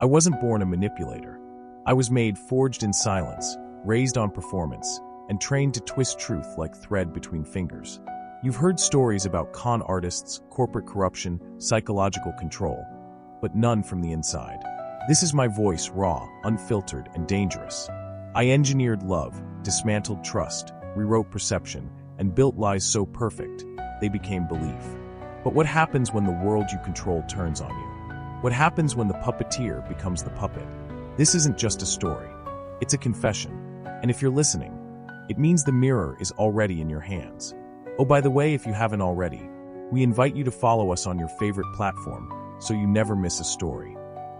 I wasn't born a manipulator. I was made forged in silence, raised on performance, and trained to twist truth like thread between fingers. You've heard stories about con artists, corporate corruption, psychological control, but none from the inside. This is my voice, raw, unfiltered, and dangerous. I engineered love, dismantled trust, rewrote perception, and built lies so perfect, they became belief. But what happens when the world you control turns on you? What happens when the puppeteer becomes the puppet? This isn't just a story. It's a confession. And if you're listening, it means the mirror is already in your hands. Oh, by the way, if you haven't already, we invite you to follow us on your favorite platform so you never miss a story.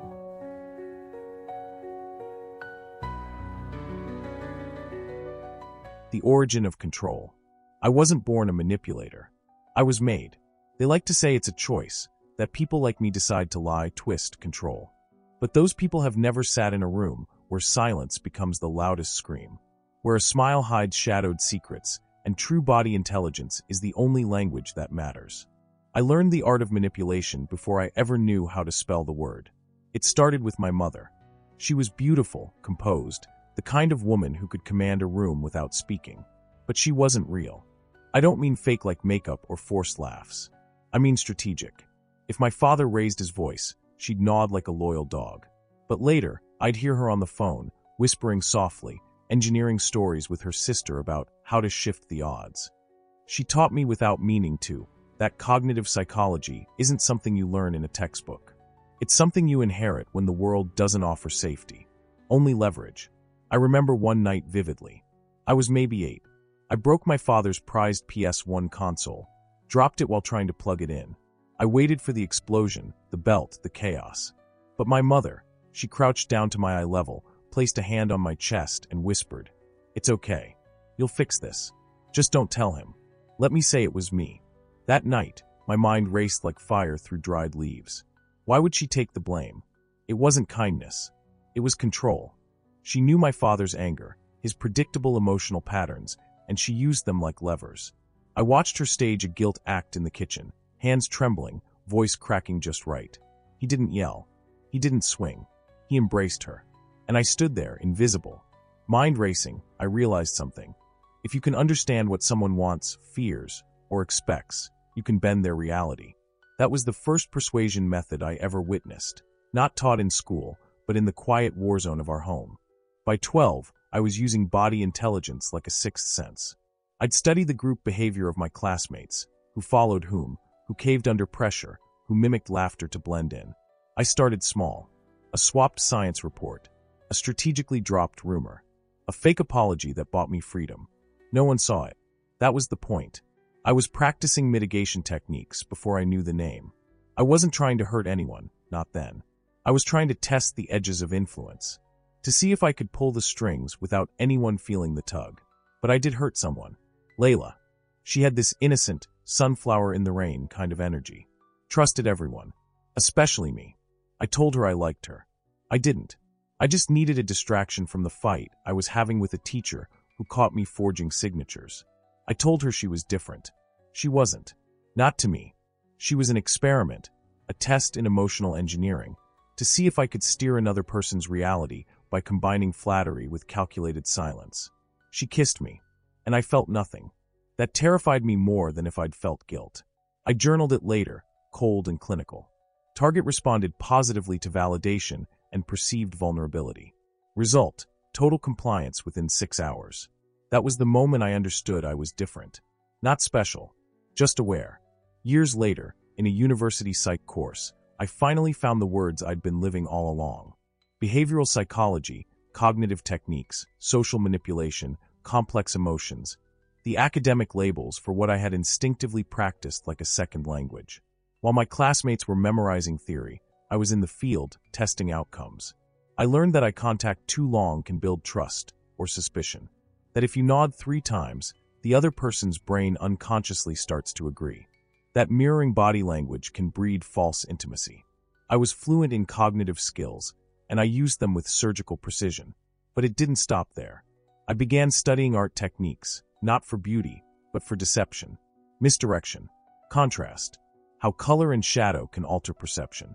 The origin of control. I wasn't born a manipulator. I was made. They like to say it's a choice, that people like me decide to lie, twist, control. But those people have never sat in a room where silence becomes the loudest scream, where a smile hides shadowed secrets, and true body intelligence is the only language that matters. I learned the art of manipulation before I ever knew how to spell the word. It started with my mother. She was beautiful, composed, the kind of woman who could command a room without speaking. But she wasn't real. I don't mean fake like makeup or forced laughs. I mean strategic. If my father raised his voice, she'd nod like a loyal dog. But later, I'd hear her on the phone, whispering softly, engineering stories with her sister about how to shift the odds. She taught me without meaning to, that cognitive psychology isn't something you learn in a textbook. It's something you inherit when the world doesn't offer safety, only leverage. I remember one night vividly. I was maybe 8. I broke my father's prized PS1 console, dropped it while trying to plug it in. I waited for the explosion, the belt, the chaos. But my mother, she crouched down to my eye level, placed a hand on my chest, and whispered, "It's okay. You'll fix this. Just don't tell him. Let me say it was me." That night, my mind raced like fire through dried leaves. Why would she take the blame? It wasn't kindness. It was control. She knew my father's anger, his predictable emotional patterns, and she used them like levers. I watched her stage a guilt act in the kitchen, hands trembling, voice cracking just right. He didn't yell. He didn't swing. He embraced her. And I stood there, invisible. Mind racing, I realized something. If you can understand what someone wants, fears, or expects, you can bend their reality. That was the first persuasion method I ever witnessed, not taught in school, but in the quiet war zone of our home. By 12, I was using body intelligence like a sixth sense. I'd study the group behavior of my classmates, who followed whom, who caved under pressure, who mimicked laughter to blend in. I started small. A swapped science report, a strategically dropped rumor, a fake apology that bought me freedom. No one saw it. That was the point. I was practicing mitigation techniques before I knew the name. I wasn't trying to hurt anyone, not then. I was trying to test the edges of influence, to see if I could pull the strings without anyone feeling the tug. But I did hurt someone. Layla. She had this innocent, sunflower in the rain kind of energy. Trusted everyone, especially me. I told her I liked her. I didn't. I just needed a distraction from the fight I was having with a teacher who caught me forging signatures. I told her she was different. She wasn't. Not to me. She was an experiment, a test in emotional engineering, to see if I could steer another person's reality by combining flattery with calculated silence. She kissed me, and I felt nothing. That terrified me more than if I'd felt guilt. I journaled it later, cold and clinical. Target responded positively to validation and perceived vulnerability. Result: total compliance within 6 hours. That was the moment I understood I was different. Not special, just aware. Years later, in a university psych course, I finally found the words I'd been living all along. Behavioral psychology, cognitive techniques, social manipulation, complex emotions. The academic labels for what I had instinctively practiced like a second language. While my classmates were memorizing theory, I was in the field, testing outcomes. I learned that eye contact too long can build trust, or suspicion. That if you nod 3 times, the other person's brain unconsciously starts to agree. That mirroring body language can breed false intimacy. I was fluent in cognitive skills, and I used them with surgical precision. But it didn't stop there. I began studying art techniques, not for beauty, but for deception, misdirection, contrast, how color and shadow can alter perception.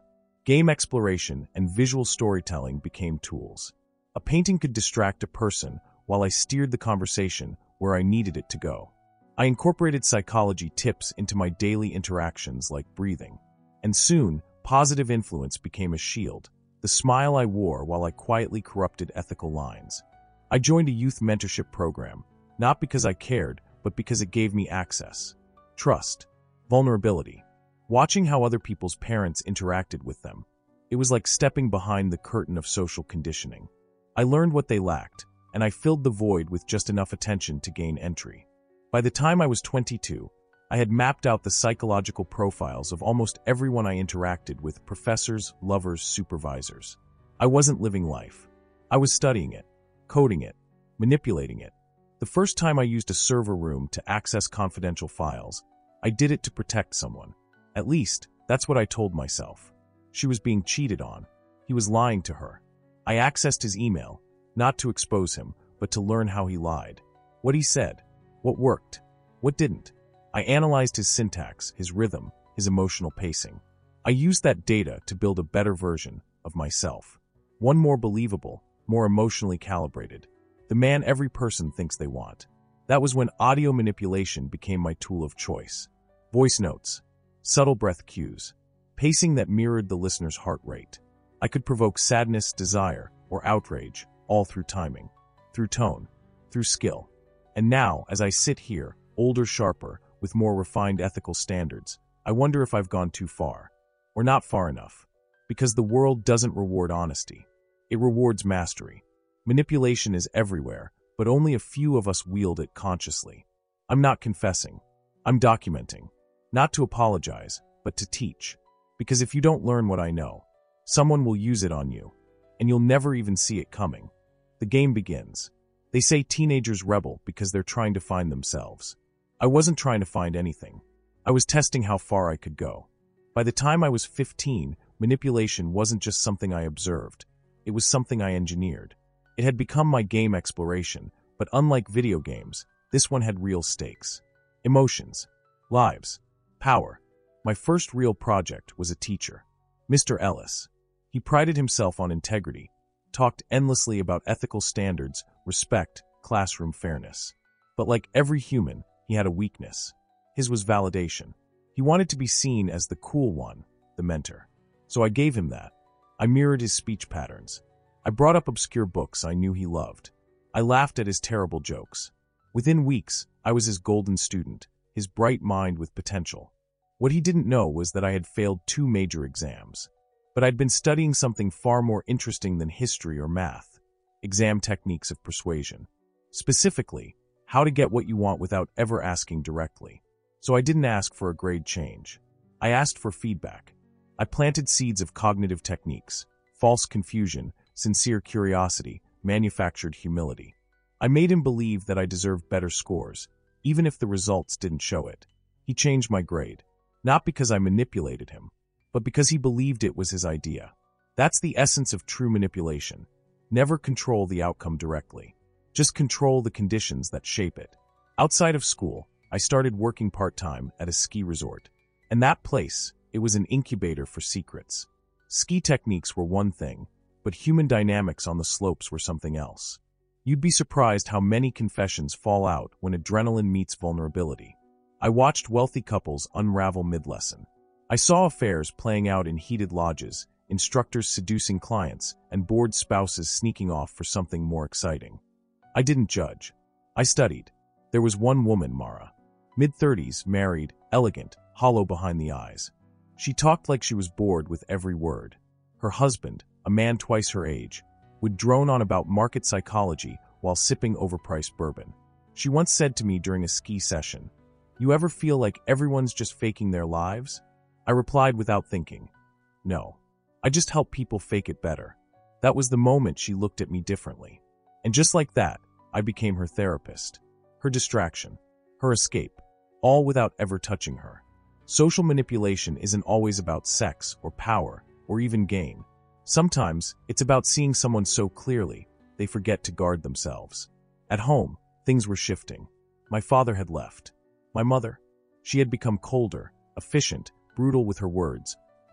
Game exploration and visual storytelling became tools. A painting could distract a person while I steered the conversation where I needed it to go. I incorporated psychology tips into my daily interactions like breathing. And soon, positive influence became a shield, the smile I wore while I quietly corrupted ethical lines. I joined a youth mentorship program, not because I cared, but because it gave me access, trust, vulnerability. Watching how other people's parents interacted with them, it was like stepping behind the curtain of social conditioning. I learned what they lacked, and I filled the void with just enough attention to gain entry. By the time I was 22, I had mapped out the psychological profiles of almost everyone I interacted with: professors, lovers, supervisors. I wasn't living life. I was studying it, coding it, manipulating it. The first time I used a server room to access confidential files, I did it to protect someone. At least, that's what I told myself. She was being cheated on. He was lying to her. I accessed his email, not to expose him, but to learn how he lied. What he said, what worked, what didn't. I analyzed his syntax, his rhythm, his emotional pacing. I used that data to build a better version of myself. One more believable, more emotionally calibrated. The man every person thinks they want. That was when audio manipulation became my tool of choice. Voice notes, subtle breath cues, pacing that mirrored the listener's heart rate. I could provoke sadness, desire, or outrage, all through timing, through tone, through skill. And now, as I sit here, older, sharper, with more refined ethical standards, I wonder if I've gone too far, or not far enough. Because the world doesn't reward honesty. It rewards mastery. Manipulation is everywhere, but only a few of us wield it consciously. I'm not confessing. I'm documenting. Not to apologize, but to teach. Because if you don't learn what I know, someone will use it on you, and you'll never even see it coming. The game begins. They say teenagers rebel because they're trying to find themselves. I wasn't trying to find anything. I was testing how far I could go. By the time I was 15, manipulation wasn't just something I observed. It was something I engineered. It had become my game exploration, but unlike video games, this one had real stakes. Emotions, lives, power. My first real project was a teacher, Mr. Ellis. He prided himself on integrity, talked endlessly about ethical standards, respect, classroom fairness. But like every human, he had a weakness. His was validation. He wanted to be seen as the cool one, the mentor. So I gave him that. I mirrored his speech patterns. I brought up obscure books I knew he loved. I laughed at his terrible jokes. Within weeks, I was his golden student, his bright mind with potential. What he didn't know was that I had failed 2 major exams. But I'd been studying something far more interesting than history or math: exam techniques of persuasion. Specifically, how to get what you want without ever asking directly. So I didn't ask for a grade change. I asked for feedback. I planted seeds of cognitive techniques, false confusion, sincere curiosity, manufactured humility. I made him believe that I deserved better scores, even if the results didn't show it. He changed my grade, not because I manipulated him, but because he believed it was his idea. That's the essence of true manipulation. Never control the outcome directly. Just control the conditions that shape it. Outside of school, I started working part-time at a ski resort. And that place, it was an incubator for secrets. Ski techniques were one thing, but human dynamics on the slopes were something else. You'd be surprised how many confessions fall out when adrenaline meets vulnerability. I watched wealthy couples unravel mid-lesson. I saw affairs playing out in heated lodges, instructors seducing clients, and bored spouses sneaking off for something more exciting. I didn't judge. I studied. There was one woman, Mara. Mid-30s, married, elegant, hollow behind the eyes. She talked like she was bored with every word. Her husband, a man twice her age, would drone on about market psychology while sipping overpriced bourbon. She once said to me during a ski session, "You ever feel like everyone's just faking their lives?" I replied without thinking, "No. I just help people fake it better." That was the moment she looked at me differently. And just like that, I became her therapist, her distraction, her escape, all without ever touching her. Social manipulation isn't always about sex or power or even gain. Sometimes it's about seeing someone so clearly they forget to guard themselves. At home, things were shifting. My father had left. My mother, she had become colder, efficient, brutal with her words.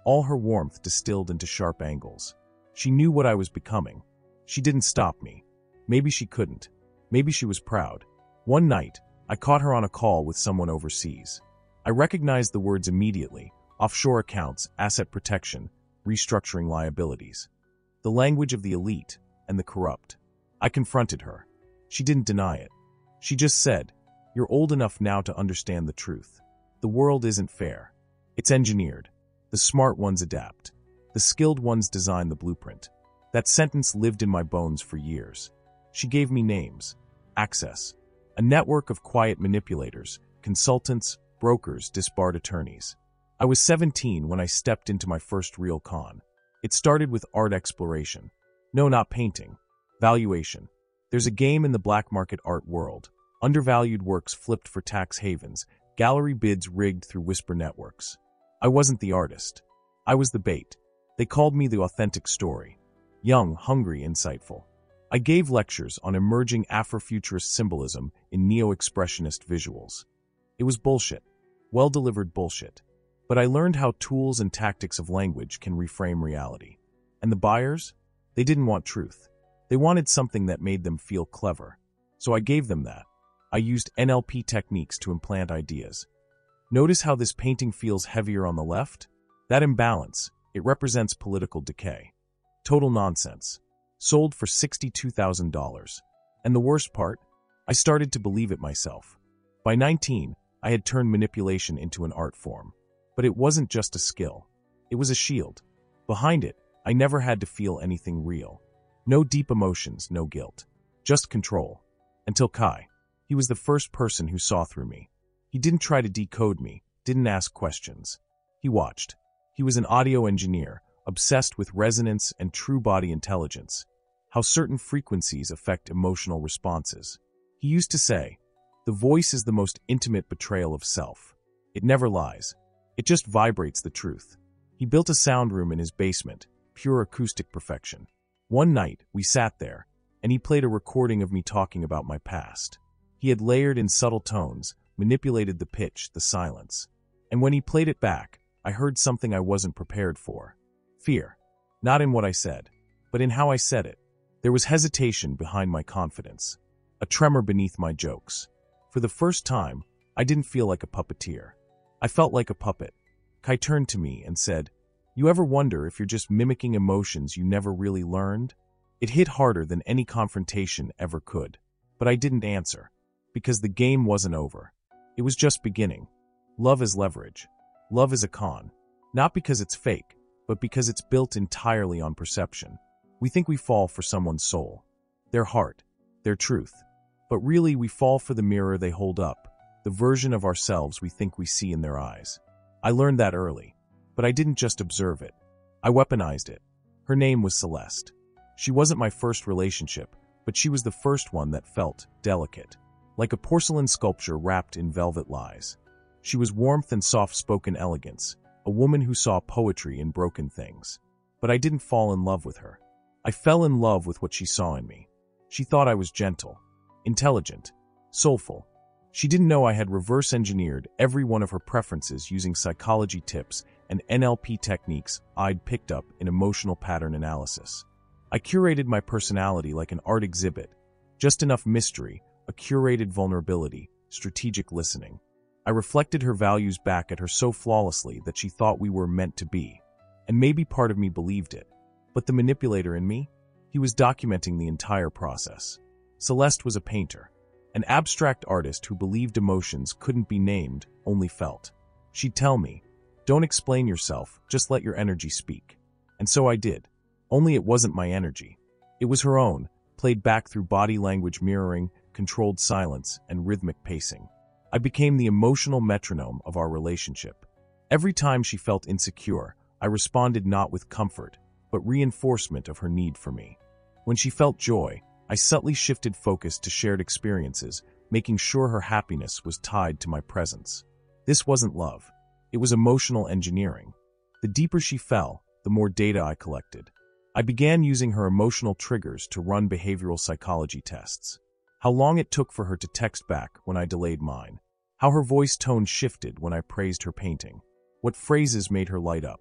all her warmth distilled into sharp angles. She knew what I was becoming. She didn't stop me. Maybe she couldn't. Maybe she was proud. One night, I caught her on a call with someone overseas. I recognized the words immediately: offshore accounts, asset protection, restructuring liabilities. The language of the elite and the corrupt. I confronted her. She didn't deny it. She just said, "You're old enough now to understand the truth. The world isn't fair. It's engineered. The smart ones adapt. The skilled ones design the blueprint." That sentence lived in my bones for years. She gave me names. Access. A network of quiet manipulators, consultants, brokers, disbarred attorneys. I was 17 when I stepped into my first real con. It started with art exploration. No, not painting. Valuation. There's a game in the black market art world. Undervalued works flipped for tax havens, gallery bids rigged through whisper networks. I wasn't the artist. I was the bait. They called me the authentic story. Young, hungry, insightful. I gave lectures on emerging Afrofuturist symbolism in neo-expressionist visuals. It was bullshit. Well-delivered bullshit. But I learned how tools and tactics of language can reframe reality. And the buyers? They didn't want truth. They wanted something that made them feel clever. So I gave them that. I used NLP techniques to implant ideas. Notice how this painting feels heavier on the left? That imbalance, it represents political decay. Total nonsense. Sold for $62,000. And the worst part? I started to believe it myself. By 19, I had turned manipulation into an art form. But it wasn't just a skill. It was a shield. Behind it, I never had to feel anything real. No deep emotions, no guilt. Just control. Until Kai. He was the first person who saw through me. He didn't try to decode me, didn't ask questions. He watched. He was an audio engineer, obsessed with resonance and true body intelligence. How certain frequencies affect emotional responses. He used to say, "The voice is the most intimate betrayal of self. It never lies. It just vibrates the truth." He built a sound room in his basement, pure acoustic perfection. One night, we sat there, and he played a recording of me talking about my past. He had layered in subtle tones, manipulated the pitch, the silence. And when he played it back, I heard something I wasn't prepared for. Fear. Not in what I said, but in how I said it. There was hesitation behind my confidence. A tremor beneath my jokes. For the first time, I didn't feel like a puppeteer. I felt like a puppet. Kai turned to me and said, "You ever wonder if you're just mimicking emotions you never really learned?" It hit harder than any confrontation ever could. But I didn't answer. Because the game wasn't over. It was just beginning. Love is leverage. Love is a con. Not because it's fake, but because it's built entirely on perception. We think we fall for someone's soul, their heart, their truth. But really we fall for the mirror they hold up, the version of ourselves we think we see in their eyes. I learned that early, but I didn't just observe it. I weaponized it. Her name was Celeste. She wasn't my first relationship, but she was the first one that felt delicate. Like a porcelain sculpture wrapped in velvet lies. She was warmth and soft-spoken elegance, a woman who saw poetry in broken things. But I didn't fall in love with her. I fell in love with what she saw in me. She thought I was gentle, intelligent, soulful. She didn't know I had reverse-engineered every one of her preferences using psychology tips and NLP techniques I'd picked up in emotional pattern analysis. I curated my personality like an art exhibit. Just enough mystery, a curated vulnerability, strategic listening. I reflected her values back at her so flawlessly that she thought we were meant to be. And maybe part of me believed it. But the manipulator in me? He was documenting the entire process. Celeste was a painter. An abstract artist who believed emotions couldn't be named, only felt. She'd tell me, "Don't explain yourself, just let your energy speak." And so I did. Only it wasn't my energy. It was her own, played back through body language mirroring, controlled silence, and rhythmic pacing. I became the emotional metronome of our relationship. Every time she felt insecure, I responded not with comfort, but reinforcement of her need for me. When she felt joy, I subtly shifted focus to shared experiences, making sure her happiness was tied to my presence. This wasn't love. It was emotional engineering. The deeper she fell, the more data I collected. I began using her emotional triggers to run behavioral psychology tests. How long it took for her to text back when I delayed mine. How her voice tone shifted when I praised her painting. What phrases made her light up.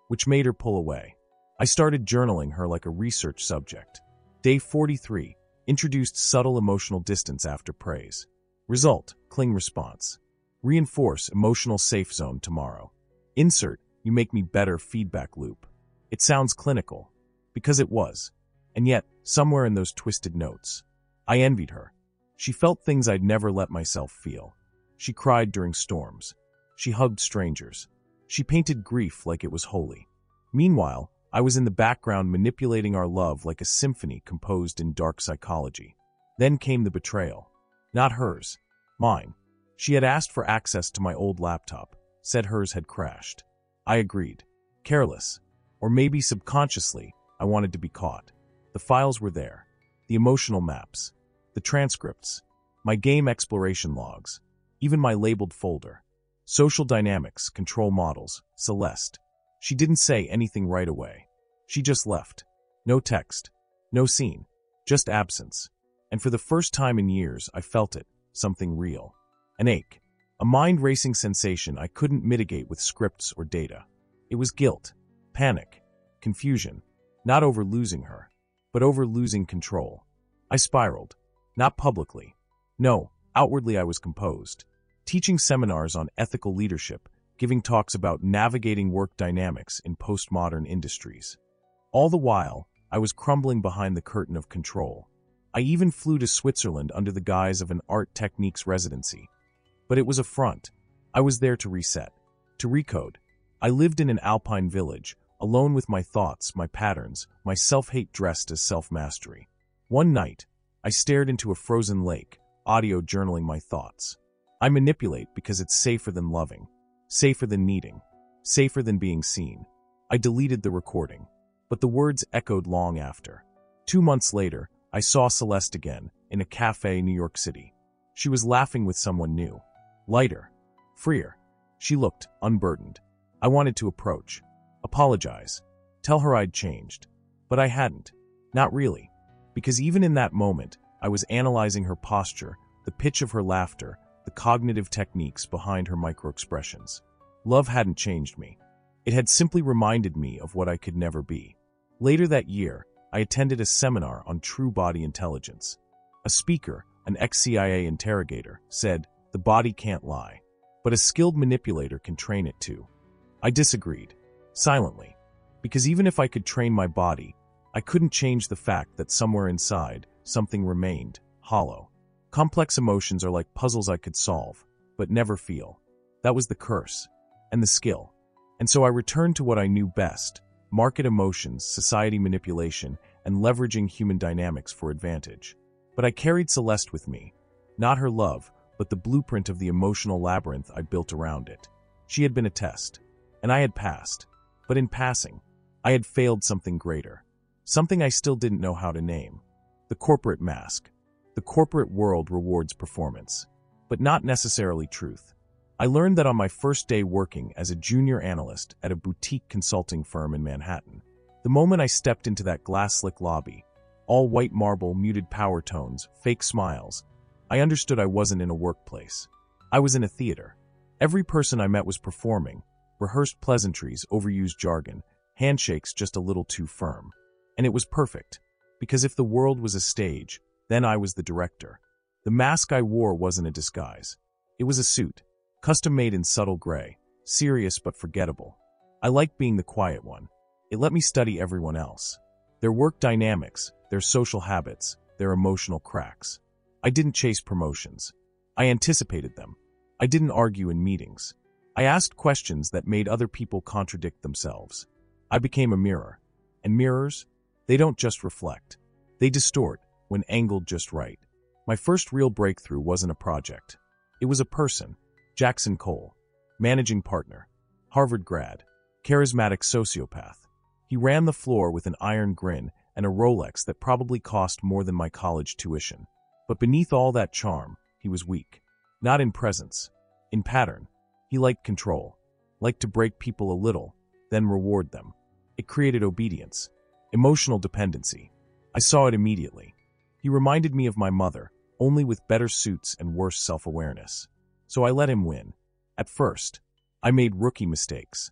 which made her pull away. I started journaling her like a research subject. Day 43, introduced subtle emotional distance after praise. Result, cling response. Reinforce emotional safe zone tomorrow. Insert, you make me better feedback loop. It sounds clinical, because it was. And yet, somewhere in those twisted notes, I envied her. She felt things I'd never let myself feel. She cried during storms. She hugged strangers. She painted grief like it was holy. Meanwhile, I was in the background manipulating our love like a symphony composed in dark psychology. Then came the betrayal. Not hers. Mine. She had asked for access to my old laptop, said hers had crashed. I agreed. Careless. Or maybe subconsciously, I wanted to be caught. The files were there. The emotional maps. The transcripts. My game exploration logs. Even my labeled folder. Social dynamics, control models, Celeste. She didn't say anything right away. She just left. No text. No scene. Just absence. And for the first time in years, I felt it. Something real. An ache. A mind-racing sensation I couldn't mitigate with scripts or data. It was guilt. Panic. Confusion. Not over losing her, but over losing control. I spiraled. Not publicly. No, outwardly I was composed. Teaching seminars on ethical leadership, giving talks about navigating work dynamics in postmodern industries. All the while, I was crumbling behind the curtain of control. I even flew to Switzerland under the guise of an art techniques residency. But it was a front. I was there to reset, to recode. I lived in an alpine village, alone with my thoughts, my patterns, my self-hate dressed as self-mastery. One night, I stared into a frozen lake, audio journaling my thoughts. I manipulate because it's safer than loving, safer than needing, safer than being seen. I deleted the recording, but the words echoed long after. 2 months later, I saw Celeste again, in a cafe in New York City. She was laughing with someone new. Lighter. Freer. She looked unburdened. I wanted to approach. Apologize. Tell her I'd changed. But I hadn't. Not really. Because even in that moment, I was analyzing her posture, the pitch of her laughter, the cognitive techniques behind her microexpressions. Love hadn't changed me. It had simply reminded me of what I could never be. Later that year, I attended a seminar on true body intelligence. A speaker, an ex-CIA interrogator, said, "The body can't lie, but a skilled manipulator can train it to." I disagreed, silently, because even if I could train my body, I couldn't change the fact that somewhere inside, something remained, hollow. Complex emotions are like puzzles I could solve, but never feel. That was the curse, and the skill. And so I returned to what I knew best: market emotions, society manipulation, and leveraging human dynamics for advantage. But I carried Celeste with me. Not her love, but the blueprint of the emotional labyrinth I built around it. She had been a test, and I had passed. But in passing, I had failed something greater. Something I still didn't know how to name. The corporate mask. The corporate world rewards performance, but not necessarily truth. I learned that on my first day working as a junior analyst at a boutique consulting firm in Manhattan. The moment I stepped into that glass-slick lobby, all white marble, muted power tones, fake smiles, I understood I wasn't in a workplace. I was in a theater. Every person I met was performing, rehearsed pleasantries, overused jargon, handshakes just a little too firm. And it was perfect, because if the world was a stage, then I was the director. The mask I wore wasn't a disguise. It was a suit, custom-made in subtle gray, serious but forgettable. I liked being the quiet one. It let me study everyone else. Their work dynamics, their social habits, their emotional cracks. I didn't chase promotions. I anticipated them. I didn't argue in meetings. I asked questions that made other people contradict themselves. I became a mirror. And mirrors? They don't just reflect. They distort, when angled just right. My first real breakthrough wasn't a project. It was a person. Jackson Cole. Managing partner. Harvard grad. Charismatic sociopath. He ran the floor with an iron grin and a Rolex that probably cost more than my college tuition. But beneath all that charm, he was weak. Not in presence. In pattern. He liked control. Liked to break people a little, then reward them. It created obedience. Emotional dependency. I saw it immediately. He reminded me of my mother, only with better suits and worse self-awareness. So I let him win. At first, I made rookie mistakes.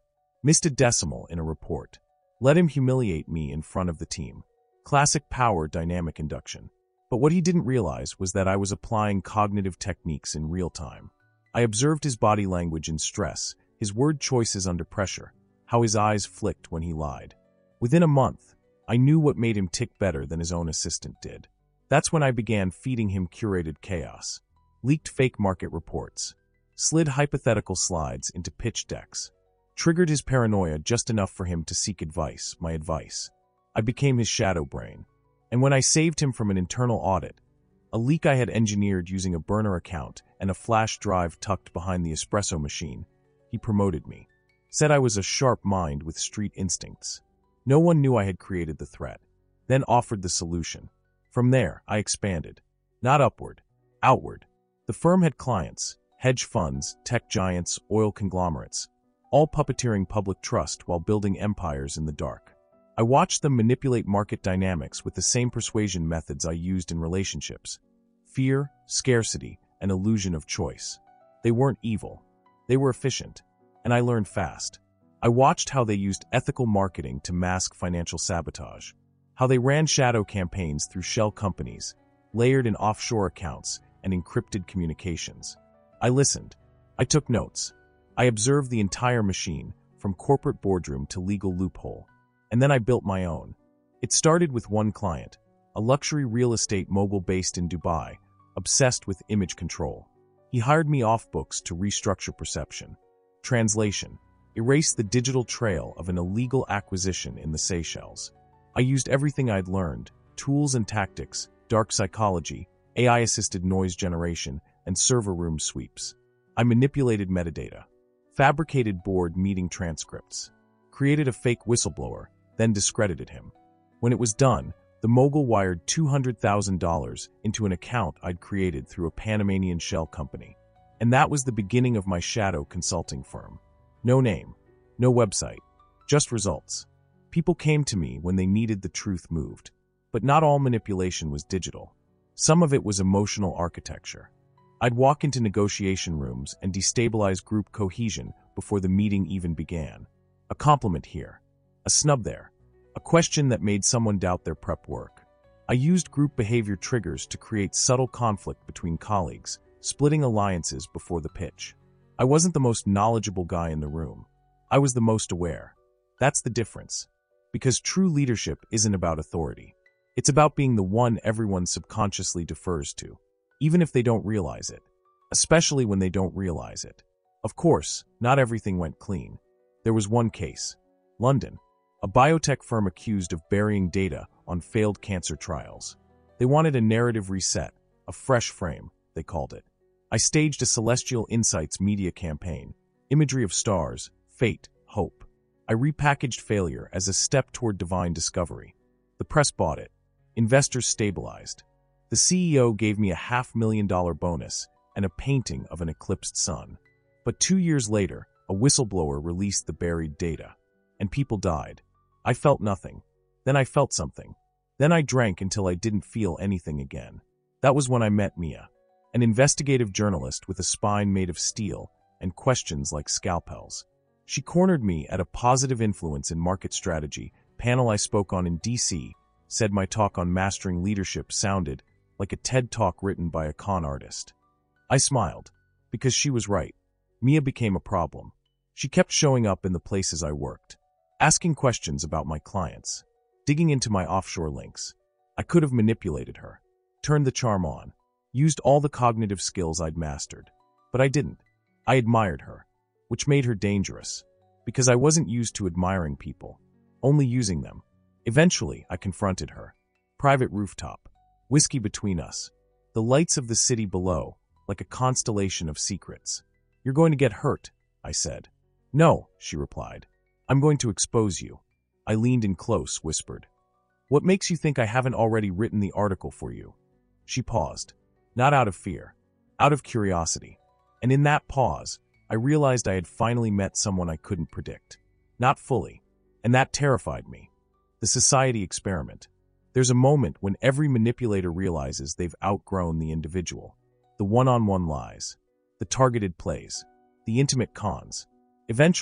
Missed a decimal in a report. Let him humiliate me in front of the team. Classic power dynamic induction. But what he didn't realize was that I was applying cognitive techniques in real time. I observed his body language in stress, his word choices under pressure, how his eyes flicked when he lied. Within a month, I knew what made him tick better than his own assistant did. That's when I began feeding him curated chaos. Leaked fake market reports. Slid hypothetical slides into pitch decks. Triggered his paranoia just enough for him to seek advice, my advice. I became his shadow brain. And when I saved him from an internal audit, a leak I had engineered using a burner account and a flash drive tucked behind the espresso machine, he promoted me. Said I was a sharp mind with street instincts. No one knew I had created the threat, then offered the solution. From there, I expanded. Not upward, outward. The firm had clients, hedge funds, tech giants, oil conglomerates, all puppeteering public trust while building empires in the dark. I watched them manipulate market dynamics with the same persuasion methods I used in relationships. Fear, scarcity, and illusion of choice. They weren't evil. They were efficient. And I learned fast. I watched how they used ethical marketing to mask financial sabotage. How they ran shadow campaigns through shell companies, layered in offshore accounts, and encrypted communications. I listened. I took notes. I observed the entire machine, from corporate boardroom to legal loophole. And then I built my own. It started with one client, a luxury real estate mogul based in Dubai, obsessed with image control. He hired me off books to restructure perception. Translation: erase the digital trail of an illegal acquisition in the Seychelles. I used everything I'd learned, tools and tactics, dark psychology, AI-assisted noise generation, and server room sweeps. I manipulated metadata, fabricated board meeting transcripts, created a fake whistleblower, then discredited him. When it was done, the mogul wired $200,000 into an account I'd created through a Panamanian shell company. And that was the beginning of my shadow consulting firm. No name, no website, just results. People came to me when they needed the truth moved. But not all manipulation was digital. Some of it was emotional architecture. I'd walk into negotiation rooms and destabilize group cohesion before the meeting even began. A compliment here, a snub there, a question that made someone doubt their prep work. I used group behavior triggers to create subtle conflict between colleagues, splitting alliances before the pitch. I wasn't the most knowledgeable guy in the room. I was the most aware. That's the difference. Because true leadership isn't about authority. It's about being the one everyone subconsciously defers to, even if they don't realize it. Especially when they don't realize it. Of course, not everything went clean. There was one case. London. A biotech firm accused of burying data on failed cancer trials. They wanted a narrative reset, a fresh frame, they called it. I staged a Celestial Insights media campaign, imagery of stars, fate, hope. I repackaged failure as a step toward divine discovery. The press bought it. Investors stabilized. The CEO gave me a $500,000 bonus and a painting of an eclipsed sun. But 2 years later, a whistleblower released the buried data. And people died. I felt nothing. Then I felt something. Then I drank until I didn't feel anything again. That was when I met Mia, an investigative journalist with a spine made of steel and questions like scalpels. She cornered me at a positive influence in market strategy panel I spoke on in DC, said my talk on mastering leadership sounded like a TED talk written by a con artist. I smiled, because she was right. Mia became a problem. She kept showing up in the places I worked, asking questions about my clients, digging into my offshore links. I could have manipulated her, turned the charm on, used all the cognitive skills I'd mastered. But I didn't. I admired her, which made her dangerous, because I wasn't used to admiring people, only using them. Eventually, I confronted her. Private rooftop, whiskey between us, the lights of the city below, like a constellation of secrets. "You're going to get hurt," I said. "No," she replied. "I'm going to expose you." I leaned in close, whispered. "What makes you think I haven't already written the article for you?" She paused, not out of fear, out of curiosity. And in that pause, I realized I had finally met someone I couldn't predict. Not fully. And that terrified me. The society experiment. There's a moment when every manipulator realizes they've outgrown the individual. The one-on-one lies. The targeted plays. The intimate cons. Eventually,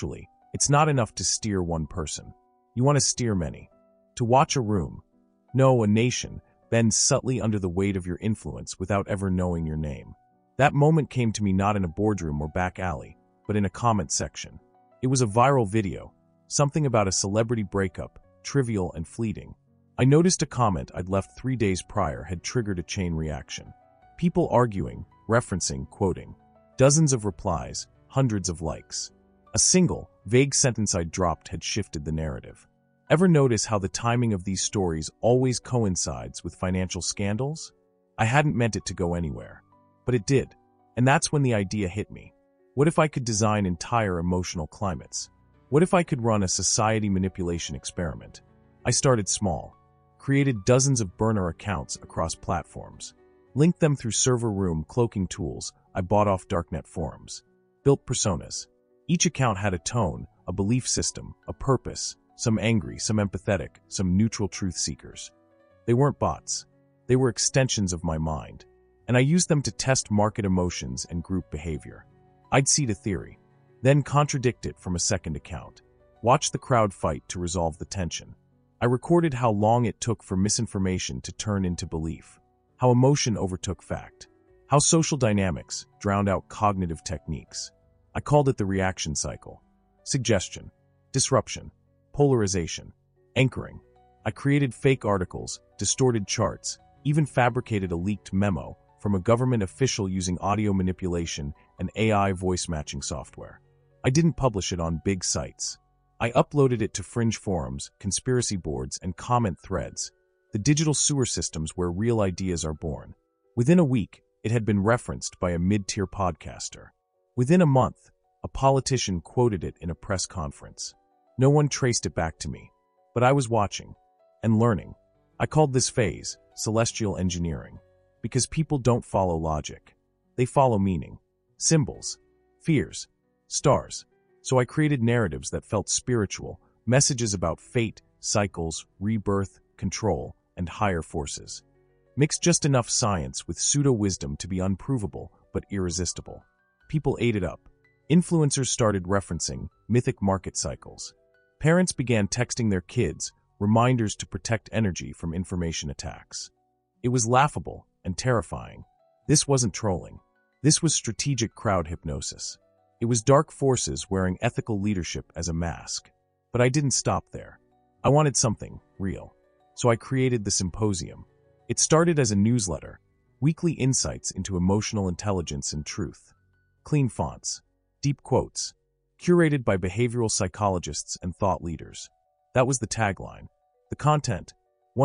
It's not enough to steer one person. You want to steer many. To watch a room, no, a nation, bend subtly under the weight of your influence without ever knowing your name. That moment came to me not in a boardroom or back alley, but in a comment section. It was a viral video, something about a celebrity breakup, trivial and fleeting. I noticed a comment I'd left 3 days prior had triggered a chain reaction. People arguing, referencing, quoting. Dozens of replies, hundreds of likes. A single, vague sentence I dropped had shifted the narrative. Ever notice how the timing of these stories always coincides with financial scandals? I hadn't meant it to go anywhere, but it did. And that's when the idea hit me. What if I could design entire emotional climates? What if I could run a society manipulation experiment? I started small, created dozens of burner accounts across platforms, linked them through server room cloaking tools I bought off darknet forums, built personas. Each account had a tone, a belief system, a purpose, some angry, some empathetic, some neutral truth seekers. They weren't bots. They were extensions of my mind, and I used them to test market emotions and group behavior. I'd seed a theory, then contradict it from a second account, watch the crowd fight to resolve the tension. I recorded how long it took for misinformation to turn into belief, how emotion overtook fact, how social dynamics drowned out cognitive techniques. I called it the reaction cycle. Suggestion, disruption, polarization, anchoring. I created fake articles, distorted charts, even fabricated a leaked memo from a government official using audio manipulation and AI voice matching software. I didn't publish it on big sites. I uploaded it to fringe forums, conspiracy boards, and comment threads, the digital sewer systems where real ideas are born. Within a week, it had been referenced by a mid-tier podcaster. Within a month, a politician quoted it in a press conference. No one traced it back to me, but I was watching and learning. I called this phase celestial engineering, because people don't follow logic. They follow meaning, symbols, fears, stars. So I created narratives that felt spiritual, messages about fate, cycles, rebirth, control, and higher forces. Mixed just enough science with pseudo-wisdom to be unprovable but irresistible. People ate it up. Influencers started referencing mythic market cycles. Parents began texting their kids reminders to protect energy from information attacks. It was laughable and terrifying. This wasn't trolling. This was strategic crowd hypnosis. It was dark forces wearing ethical leadership as a mask. But I didn't stop there. I wanted something real. So I created the Symposium. It started as a newsletter, weekly insights into emotional intelligence and truth. Clean fonts, deep quotes, curated by behavioral psychologists and thought leaders. That was the tagline. The content,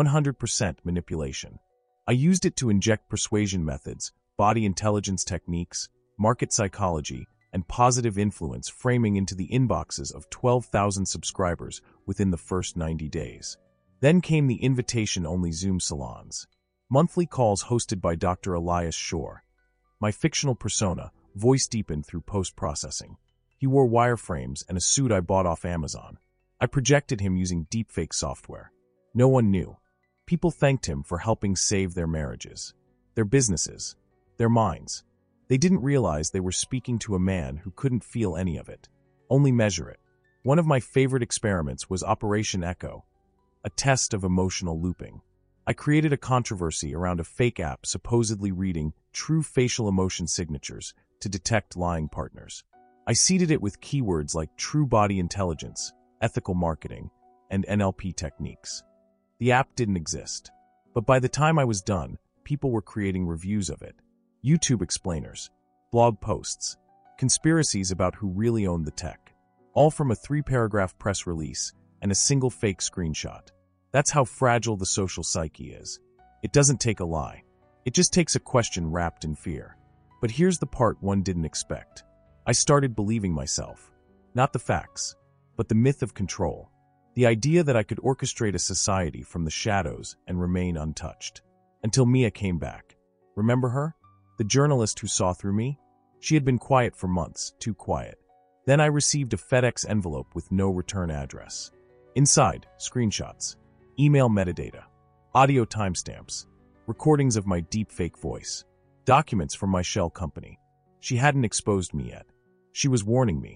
100% manipulation. I used it to inject persuasion methods, body intelligence techniques, market psychology, and positive influence framing into the inboxes of 12,000 subscribers within the first 90 days. Then came the invitation-only Zoom salons, monthly calls hosted by Dr. Elias Shore. My fictional persona, voice deepened through post-processing. He wore wireframes and a suit I bought off Amazon. I projected him using deepfake software. No one knew. People thanked him for helping save their marriages, their businesses, their minds. They didn't realize they were speaking to a man who couldn't feel any of it, only measure it. One of my favorite experiments was Operation Echo, a test of emotional looping. I created a controversy around a fake app supposedly reading true facial emotion signatures to detect lying partners. I seeded it with keywords like true body intelligence, ethical marketing, and NLP techniques. The app didn't exist, but by the time I was done, people were creating reviews of it. YouTube explainers, blog posts, conspiracies about who really owned the tech, all from a 3-paragraph press release and a single fake screenshot. That's how fragile the social psyche is. It doesn't take a lie. It just takes a question wrapped in fear. But here's the part one didn't expect. I started believing myself. Not the facts, but the myth of control. The idea that I could orchestrate a society from the shadows and remain untouched. Until Mia came back. Remember her? The journalist who saw through me? She had been quiet for months, too quiet. Then I received a FedEx envelope with no return address. Inside, screenshots, email metadata, audio timestamps, recordings of my deepfake voice, documents from my shell company. She hadn't exposed me yet. She was warning me.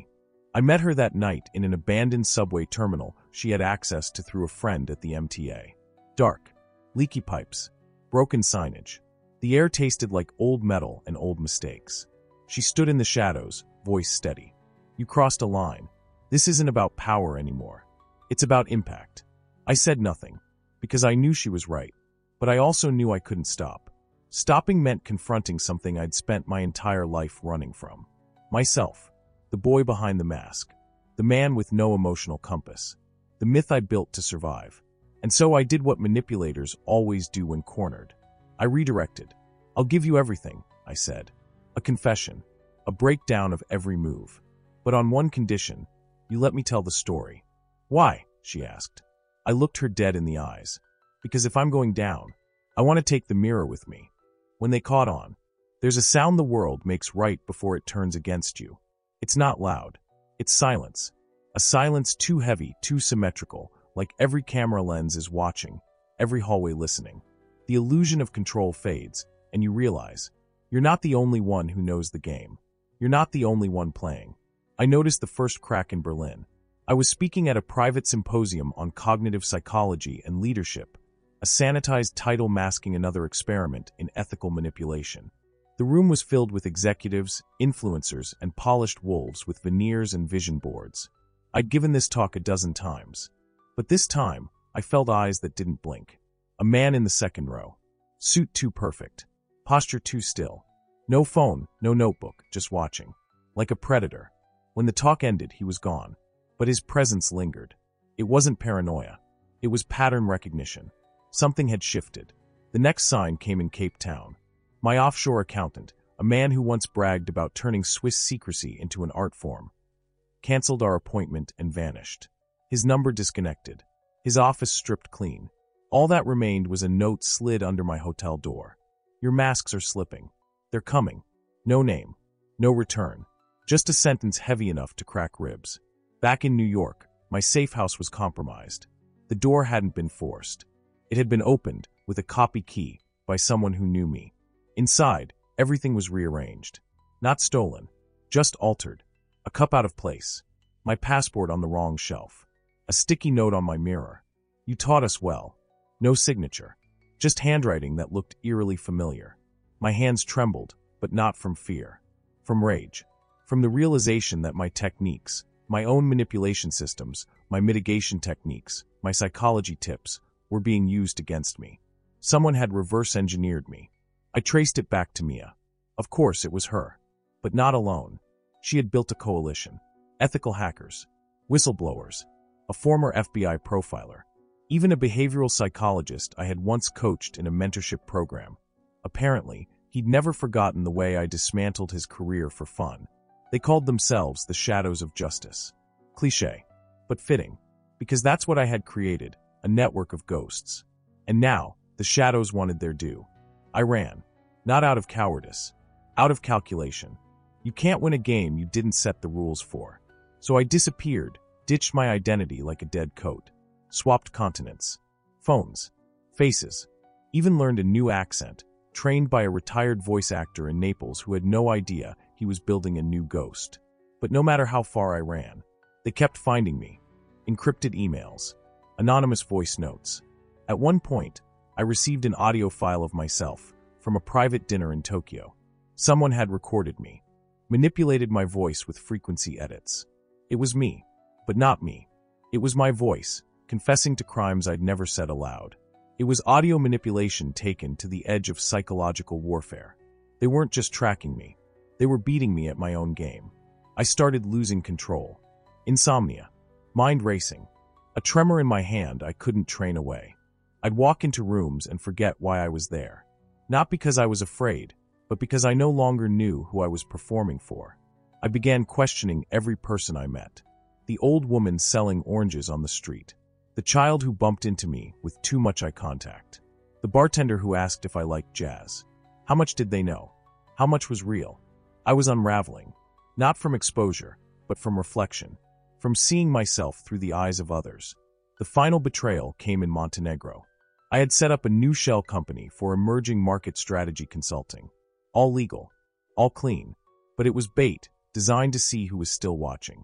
I met her that night in an abandoned subway terminal she had access to through a friend at the MTA. Dark, leaky pipes, broken signage. The air tasted like old metal and old mistakes. She stood in the shadows, voice steady. "You crossed a line. This isn't about power anymore. It's about impact." I said nothing, because I knew she was right, but I also knew I couldn't stop. Stopping meant confronting something I'd spent my entire life running from. Myself, the boy behind the mask, the man with no emotional compass, the myth I built to survive. And so I did what manipulators always do when cornered. I redirected. "I'll give you everything," I said. "A confession, a breakdown of every move. But on one condition, you let me tell the story." "Why?" she asked. I looked her dead in the eyes. "Because if I'm going down, I want to take the mirror with me." When they caught on, there's a sound the world makes right before it turns against you. It's not loud. It's silence. A silence too heavy, too symmetrical, like every camera lens is watching, every hallway listening. The illusion of control fades, and you realize, you're not the only one who knows the game. You're not the only one playing. I noticed the first crack in Berlin. I was speaking at a private symposium on cognitive psychology and leadership, a sanitized title masking another experiment in ethical manipulation. The room was filled with executives, influencers, and polished wolves with veneers and vision boards. I'd given this talk a dozen times. But this time, I felt eyes that didn't blink. A man in the second row. Suit too perfect. Posture too still. No phone, no notebook, just watching. Like a predator. When the talk ended, he was gone. But his presence lingered. It wasn't paranoia. It was pattern recognition. Something had shifted. The next sign came in Cape Town. My offshore accountant, a man who once bragged about turning Swiss secrecy into an art form, canceled our appointment and vanished. His number disconnected. His office stripped clean. All that remained was a note slid under my hotel door. "Your masks are slipping. They're coming." No name. No return. Just a sentence heavy enough to crack ribs. Back in New York, my safe house was compromised. The door hadn't been forced. It had been opened, with a copy key, by someone who knew me. Inside, everything was rearranged. Not stolen. Just altered. A cup out of place. My passport on the wrong shelf. A sticky note on my mirror. "You taught us well." No signature. Just handwriting that looked eerily familiar. My hands trembled, but not from fear. From rage. From the realization that my techniques, my own manipulation systems, my mitigation techniques, my psychology tips, were being used against me. Someone had reverse engineered me. I traced it back to Mia. Of course, it was her. But not alone. She had built a coalition. Ethical hackers. Whistleblowers. A former FBI profiler. Even a behavioral psychologist I had once coached in a mentorship program. Apparently, he'd never forgotten the way I dismantled his career for fun. They called themselves the Shadows of Justice. Cliché, but fitting, because that's what I had created, a network of ghosts. And now, the shadows wanted their due. I ran. Not out of cowardice. Out of calculation. You can't win a game you didn't set the rules for. So I disappeared, ditched my identity like a dead coat. Swapped continents. Phones. Faces. Even learned a new accent, trained by a retired voice actor in Naples who had no idea he was building a new ghost. But no matter how far I ran, they kept finding me. Encrypted emails. Anonymous voice notes. At one point, I received an audio file of myself from a private dinner in Tokyo. Someone had recorded me, manipulated my voice with frequency edits. It was me, but not me. It was my voice, confessing to crimes I'd never said aloud. It was audio manipulation taken to the edge of psychological warfare. They weren't just tracking me. They were beating me at my own game. I started losing control. Insomnia. Mind racing. A tremor in my hand I couldn't train away. I'd walk into rooms and forget why I was there. Not because I was afraid, but because I no longer knew who I was performing for. I began questioning every person I met. The old woman selling oranges on the street. The child who bumped into me with too much eye contact. The bartender who asked if I liked jazz. How much did they know? How much was real? I was unraveling. Not from exposure, but from reflection. From seeing myself through the eyes of others. The final betrayal came in Montenegro. I had set up a new shell company for emerging market strategy consulting. All legal. All clean. But it was bait, designed to see who was still watching.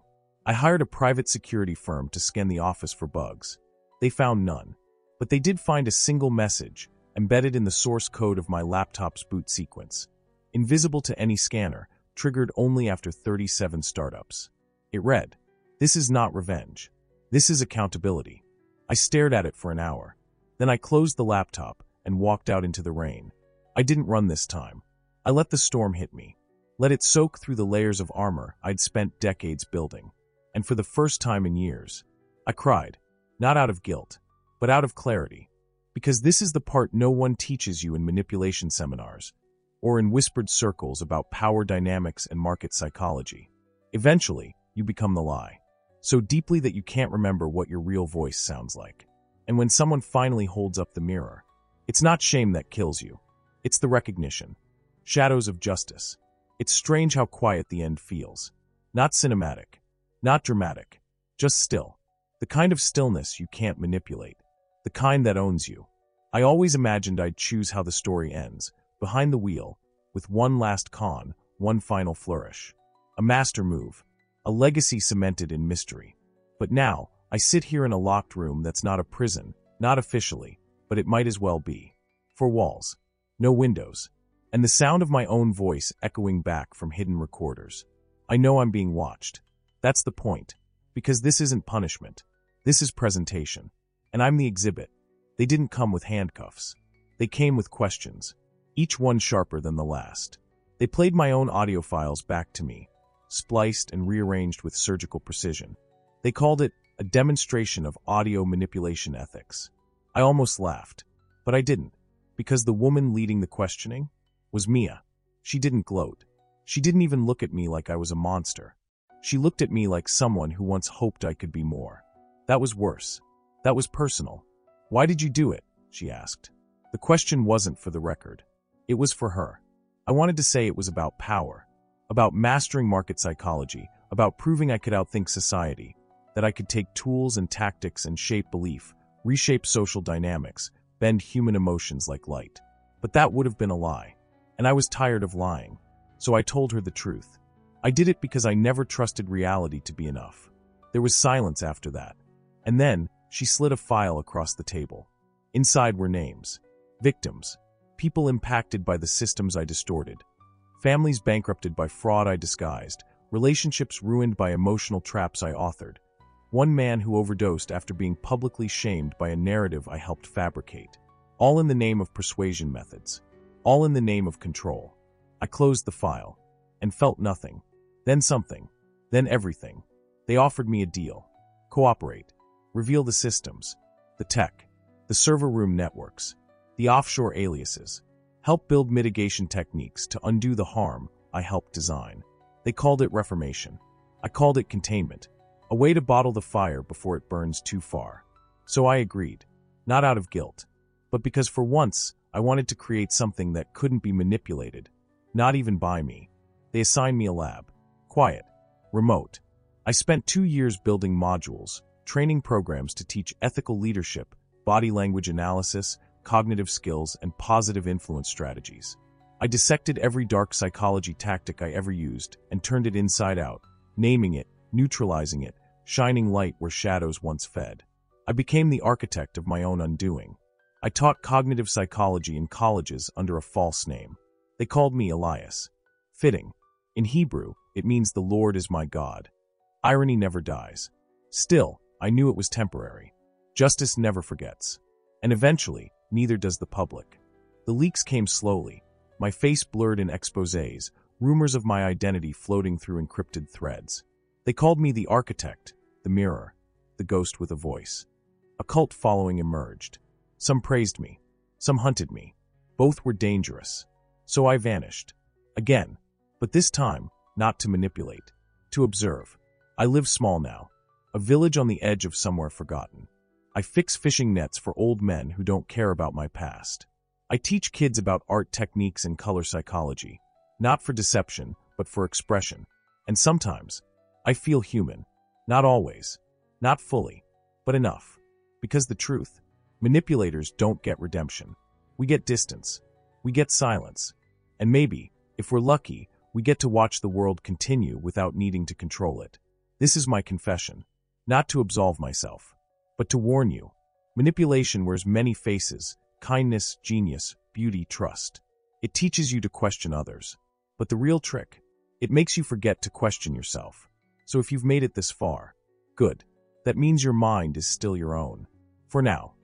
I hired a private security firm to scan the office for bugs. They found none. But they did find a single message embedded in the source code of my laptop's boot sequence. Invisible to any scanner, triggered only after 37 startups. It read, "This is not revenge. This is accountability." I stared at it for an hour. Then I closed the laptop and walked out into the rain. I didn't run this time. I let the storm hit me. Let it soak through the layers of armor I'd spent decades building. And for the first time in years, I cried, not out of guilt, but out of clarity. Because this is the part no one teaches you in manipulation seminars, or in whispered circles about power dynamics and market psychology. Eventually, you become the lie. So deeply that you can't remember what your real voice sounds like. And when someone finally holds up the mirror, it's not shame that kills you. It's the recognition. Shadows of justice. It's strange how quiet the end feels. Not cinematic. Not dramatic. Just still. The kind of stillness you can't manipulate. The kind that owns you. I always imagined I'd choose how the story ends, behind the wheel, with one last con, one final flourish. A master move. A legacy cemented in mystery. But now, I sit here in a locked room that's not a prison, not officially, but it might as well be. 4 walls. No windows. And the sound of my own voice echoing back from hidden recorders. I know I'm being watched. That's the point. Because this isn't punishment. This is presentation. And I'm the exhibit. They didn't come with handcuffs. They came with questions. Each one sharper than the last. They played my own audio files back to me, spliced and rearranged with surgical precision. They called it a demonstration of audio manipulation ethics. I almost laughed, but I didn't, because the woman leading the questioning was Mia. She didn't gloat. She didn't even look at me like I was a monster. She looked at me like someone who once hoped I could be more. That was worse. That was personal. "Why did you do it?" she asked. The question wasn't for the record. It was for her. I wanted to say it was about power, about mastering market psychology, about proving I could outthink society, that I could take tools and tactics and shape belief, reshape social dynamics, bend human emotions like light. But that would have been a lie. And I was tired of lying. So I told her the truth. I did it because I never trusted reality to be enough. There was silence after that. And then, she slid a file across the table. Inside were names. Victims. People impacted by the systems I distorted. Families bankrupted by fraud I disguised. Relationships ruined by emotional traps I authored. One man who overdosed after being publicly shamed by a narrative I helped fabricate. All in the name of persuasion methods. All in the name of control. I closed the file. And felt nothing. Then something. Then everything. They offered me a deal. Cooperate. Reveal the systems. The tech. The server room networks. The offshore aliases. Help build mitigation techniques to undo the harm I helped design. They called it reformation. I called it containment. A way to bottle the fire before it burns too far. So I agreed. Not out of guilt. But because for once, I wanted to create something that couldn't be manipulated. Not even by me. They assigned me a lab. Quiet. Remote. I spent 2 years building modules, training programs to teach ethical leadership, body language analysis, cognitive skills, and positive influence strategies. I dissected every dark psychology tactic I ever used and turned it inside out, naming it, neutralizing it, shining light where shadows once fed. I became the architect of my own undoing. I taught cognitive psychology in colleges under a false name. They called me Elias. Fitting. In Hebrew, it means the Lord is my God. Irony never dies. Still, I knew it was temporary. Justice never forgets. And eventually, neither does the public. The leaks came slowly, my face blurred in exposés, rumors of my identity floating through encrypted threads. They called me the architect, the mirror, the ghost with a voice. A cult following emerged. Some praised me. Some hunted me. Both were dangerous. So I vanished. Again. But this time, not to manipulate. To observe. I live small now. A village on the edge of somewhere forgotten. I fix fishing nets for old men who don't care about my past. I teach kids about art techniques and color psychology. Not for deception, but for expression. And sometimes, I feel human. Not always. Not fully. But enough. Because the truth. Manipulators don't get redemption. We get distance. We get silence. And maybe, if we're lucky, we get to watch the world continue without needing to control it. This is my confession, not to absolve myself, but to warn you. Manipulation wears many faces: kindness, genius, beauty, trust. It teaches you to question others. But the real trick, it makes you forget to question yourself. So if you've made it this far, good. That means your mind is still your own. For now,